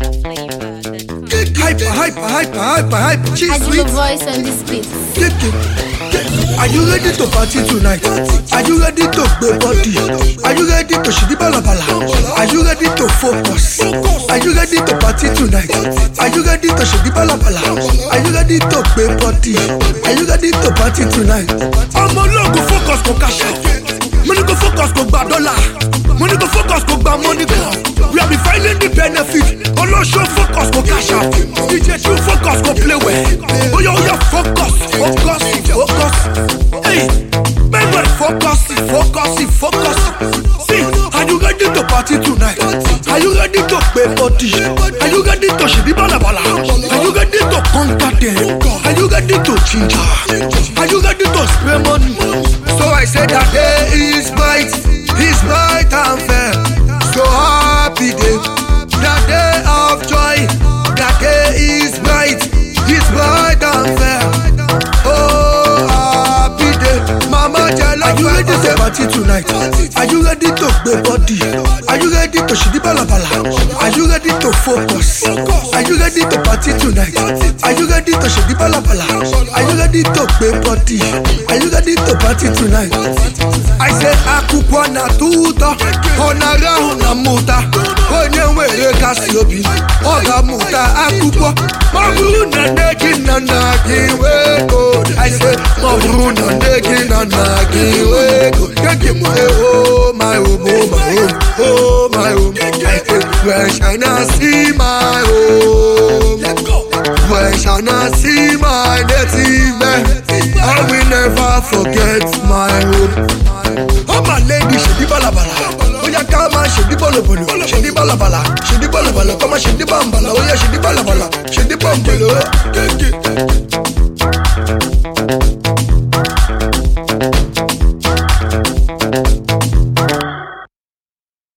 Hyper. I do the voice on this beat. Are you ready to party tonight? Are you ready to play body? Are you ready to shidi balabala? Are you ready to focus? Are you ready to party tonight? Are you ready to shidi balabala? Are you ready to play body? Are you ready to party tonight? I'm on go focus go cash out. Money go focus go gba dollar. Money go focus go gba money go. We have been finding the benefit. Olo show focus go cash out. DJ show focus go play well. Oh yeah, focus. Hey, baby, focus. See, are you ready to party tonight? Are you ready to play body? Are you ready to shidi balabala? Are you ready to conquer them? Are you ready to change? Are you ready to spend money? So I said that day is bright and fair. So happy day, that day of joy. That day is bright and fair. Oh, happy day, Mama Jella. Are you ready to party tonight? Are you ready to play body? Are you ready to shidi balabala? Are you ready to focus? Are you ready to party tonight? Are you ready to shidi balabala? Are you ready to play body? Are you ready to party tonight? I said akukwa na tuta, onara una muta, onye were kasi obi, oga muta akukwa, maburu na neki na nagi weko. I said maburu na neki na nagi weko. Keki mo oh my home. I said where shall I see my home? Where shall I see my native? I will never forget my home. Oh my lady, shedi balabala. Oya kama shedi bolobolo. Shedi balabala. Come on, shedi bambala. Oya shedi balabala. Shedi bambolo.